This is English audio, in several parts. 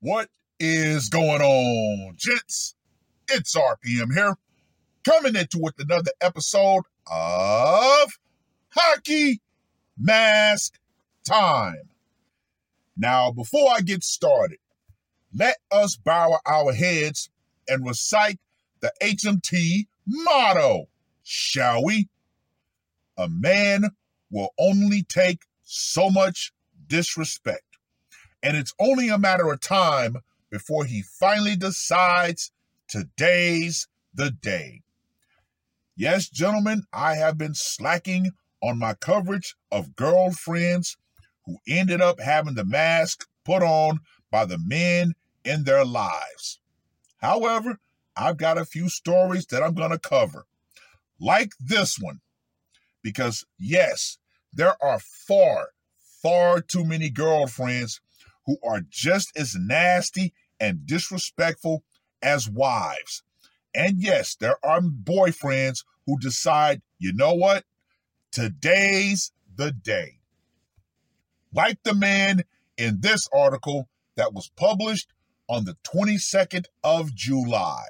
What is going on, gents? It's RPM here, coming into with another episode of Hockey Mask Time. Now, before I get started, let us bow our heads and recite the HMT motto, shall we? A man will only take so much disrespect, and it's only a matter of time before he finally decides today's the day. Yes, gentlemen, I have been slacking on my coverage of girlfriends who ended up having the mask put on by the men in their lives. However, I've got a few stories that I'm going to cover, like this one, because yes, there are far too many girlfriends who are just as nasty and disrespectful as wives. And yes, there are boyfriends who decide, you know what? Today's the day. Like the man in this article that was published on the 22nd of July.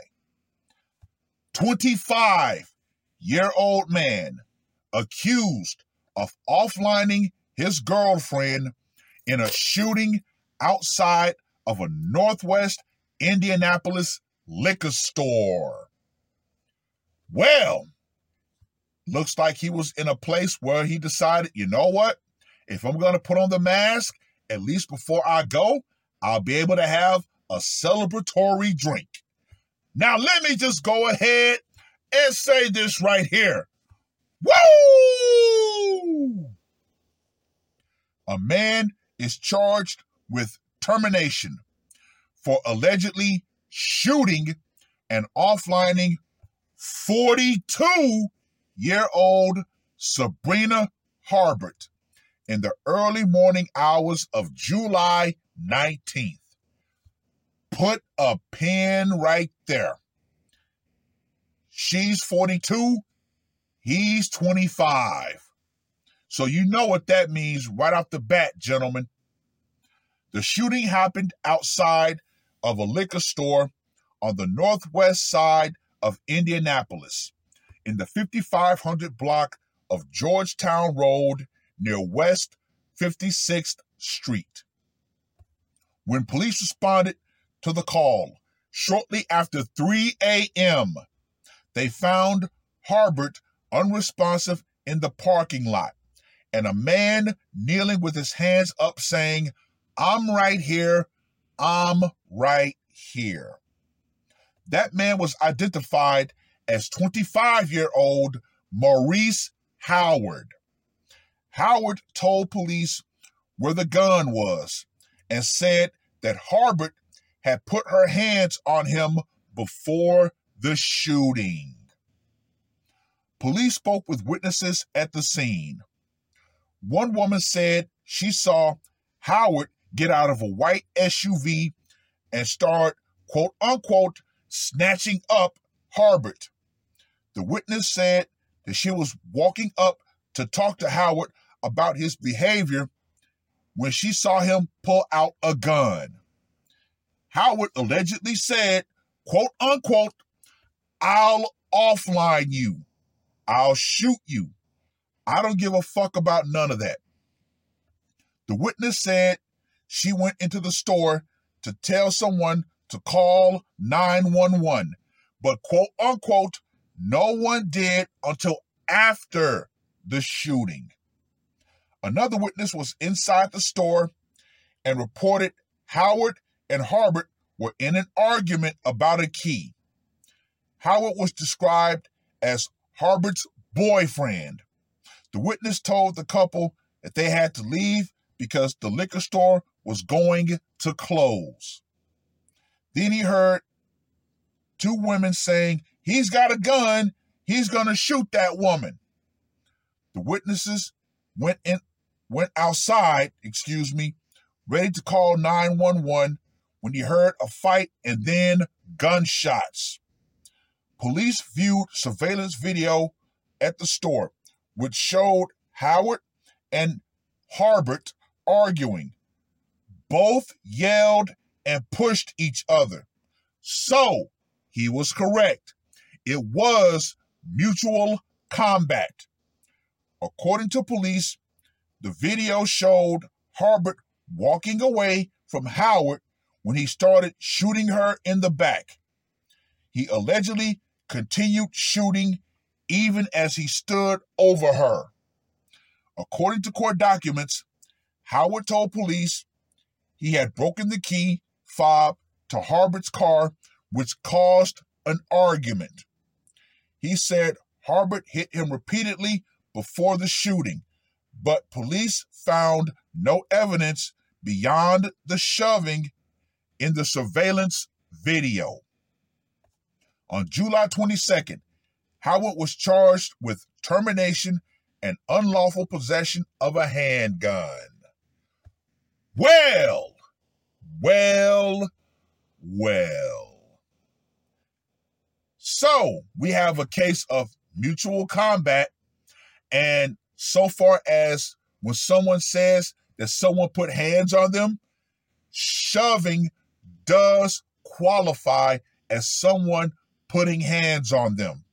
25-year-old man accused of offlining his girlfriend in a shooting outside of a Northwest Indianapolis liquor store. Well, looks like he was in a place where he decided, you know what? If I'm going to put on the mask, at least before I go, I'll be able to have a celebratory drink. Now, let me just go ahead and say this right here. Woo! A man is charged with termination for allegedly shooting and offlining 42-year-old Sabrina Harbert in the early morning hours of July 19th. Put a pin right there. She's 42, he's 25. So you know what that means right off the bat, gentlemen. The shooting happened outside of a liquor store on the northwest side of Indianapolis in the 5500 block of Georgetown Road near West 56th Street. When police responded to the call shortly after 3 a.m., they found Harbert unresponsive in the parking lot and a man kneeling with his hands up saying, "I'm right here, I'm right here." That man was identified as 25-year-old Maurice Howard. Howard told police where the gun was and said that Harbert had put her hands on him before the shooting. Police spoke with witnesses at the scene. One woman said she saw Howard get out of a white SUV and start, quote unquote, snatching up Harbert. The witness said that she was walking up to talk to Howard about his behavior when she saw him pull out a gun. Howard allegedly said, quote unquote, "I'll offline you. I'll shoot you. I don't give a fuck about none of that." The witness said she went into the store to tell someone to call 911, but quote unquote, no one did until after the shooting. Another witness was inside the store and reported Howard and Harbert were in an argument about a key. Howard was described as Harbert's boyfriend. The witness told the couple that they had to leave because the liquor store was going to close. Then he heard two women saying, "He's got a gun, he's going to shoot that woman." The witnesses went outside, ready to call 911 when he heard a fight and then gunshots. Police viewed surveillance video at the store, which showed Howard and Harbert arguing. Both yelled and pushed each other. So he was correct. It was mutual combat. According to police, the video showed Harbert walking away from Howard when he started shooting her in the back. He allegedly continued shooting even as he stood over her. According to court documents, Howard told police he had broken the key fob to Harbert's car, which caused an argument. He said Harbert hit him repeatedly before the shooting, but police found no evidence beyond the shoving in the surveillance video. On July 22nd, Howard was charged with termination and unlawful possession of a handgun. Well. So we have a case of mutual combat, and so far as when someone says that someone put hands on them, shoving does qualify as someone putting hands on them.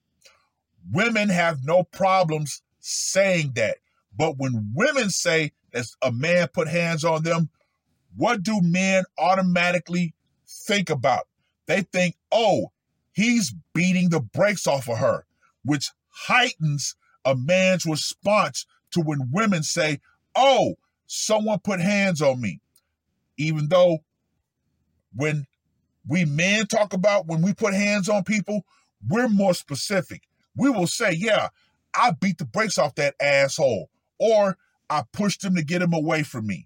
Women have no problems saying that. But when women say that a man put hands on them, what do men automatically think about? They think, oh, he's beating the brakes off of her, which heightens a man's response to when women say, oh, someone put hands on me. Even though when we men talk about when we put hands on people, we're more specific. We will say, yeah, I beat the brakes off that asshole, or I pushed him to get him away from me.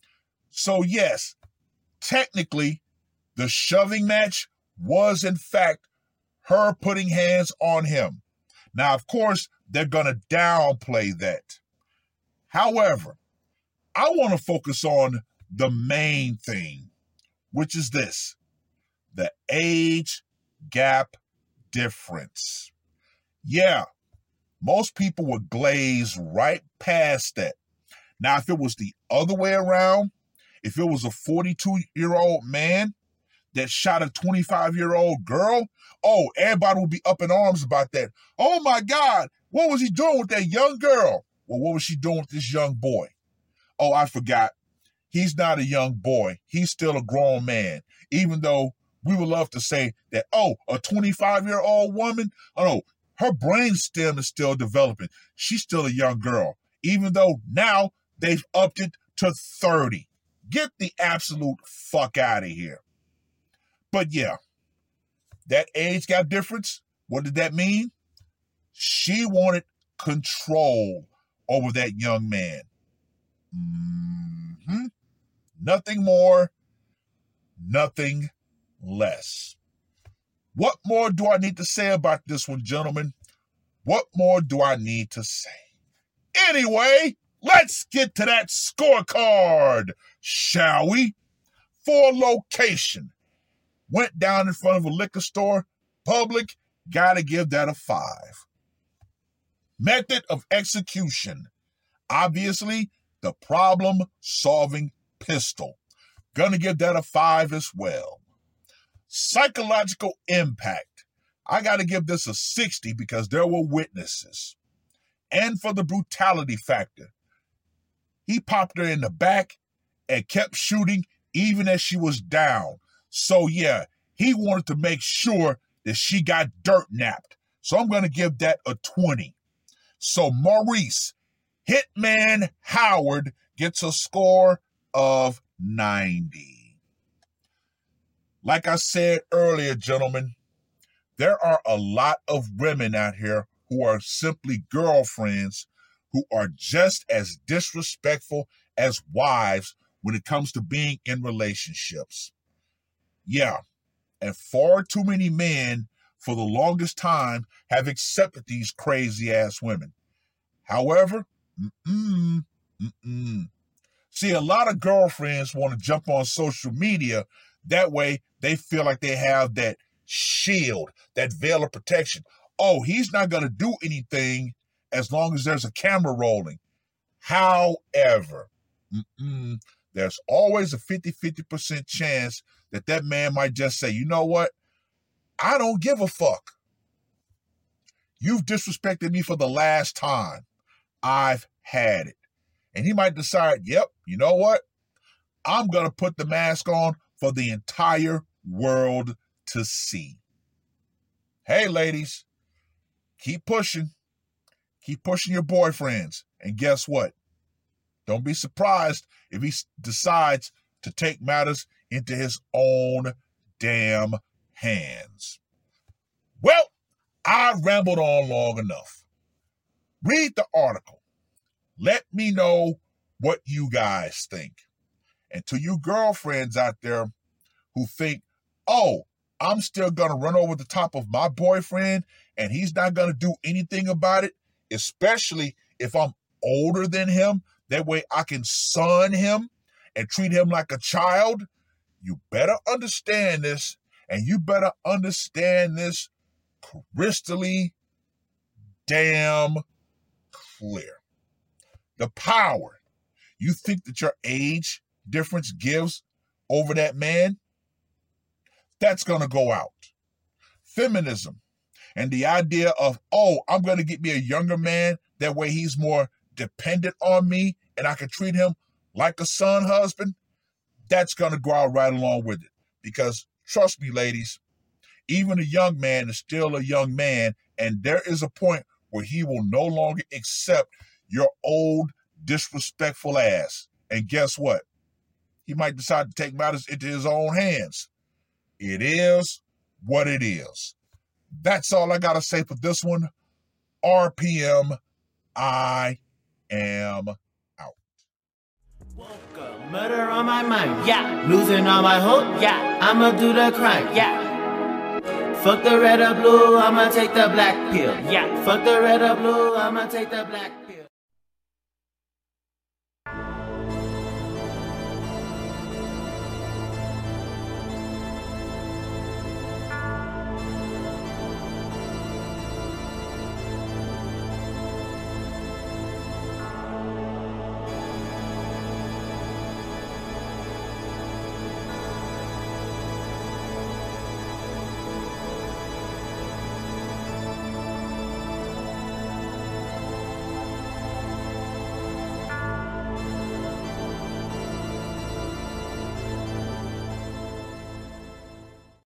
So yes, technically, the shoving match was in fact her putting hands on him. Now, of course, they're going to downplay that. However, I want to focus on the main thing, which is this: the age gap difference. Yeah, most people would glaze right past that. Now, if it was the other way around, if it was a 42-year-old man that shot a 25-year-old girl, oh, everybody would be up in arms about that. Oh my God, what was he doing with that young girl? Well, what was she doing with this young boy? Oh, I forgot. He's not a young boy. He's still a grown man. Even though we would love to say that, oh, a 25-year-old woman, oh no, her brain stem is still developing. She's still a young girl, even though now they've upped it to 30. Get the absolute fuck out of here. But yeah, that age gap difference, what did that mean? She wanted control over that young man. Nothing more, nothing less. What more do I need to say about this one, gentlemen? What more do I need to say? Anyway, let's get to that scorecard, shall we? For location. Went down in front of a liquor store. Public, gotta give that a 5. Method of execution. Obviously, the problem-solving pistol. Gonna give that a 5 as well. Psychological impact. I gotta give this a 60 because there were witnesses. And for the brutality factor. He popped her in the back and kept shooting even as she was down. So yeah, he wanted to make sure that she got dirt napped. So I'm going to give that a 20. So Maurice, Hitman Howard, gets a score of 90. Like I said earlier, gentlemen, there are a lot of women out here who are simply girlfriends who are just as disrespectful as wives when it comes to being in relationships. Yeah, and far too many men for the longest time have accepted these crazy-ass women. However, see, a lot of girlfriends want to jump on social media. That way, they feel like they have that shield, that veil of protection. Oh, he's not going to do anything as long as there's a camera rolling. However, there's always a 50% chance that that man might just say, you know what? I don't give a fuck. You've disrespected me for the last time. I've had it. And he might decide, yep, you know what? I'm going to put the mask on for the entire world to see. Hey, ladies, keep pushing. Keep pushing your boyfriends. And guess what? Don't be surprised if he decides to take matters into his own damn hands. Well, I rambled on long enough. Read the article. Let me know what you guys think. And to you girlfriends out there who think, oh, I'm still going to run over the top of my boyfriend and he's not going to do anything about it, especially if I'm older than him, that way I can son him and treat him like a child. You better understand this, and you better understand this crystally damn clear. The power you think that your age difference gives over that man, that's going to go out. Feminism and the idea of, oh, I'm going to get me a younger man, that way he's more dependent on me and I can treat him like a son husband, that's going to go out right along with it. Because trust me, ladies, even a young man is still a young man, and there is a point where he will no longer accept your old, disrespectful ass. And guess what? He might decide to take matters into his own hands. It is what it is. That's all I got to say for this one. RPM, I am out. Woke up, murder on my mind, yeah. Losing all my hope, yeah. I'ma do the crime, yeah. Fuck the red or blue, I'ma take the black pill, yeah. Fuck the red or blue, I'ma take the black pill.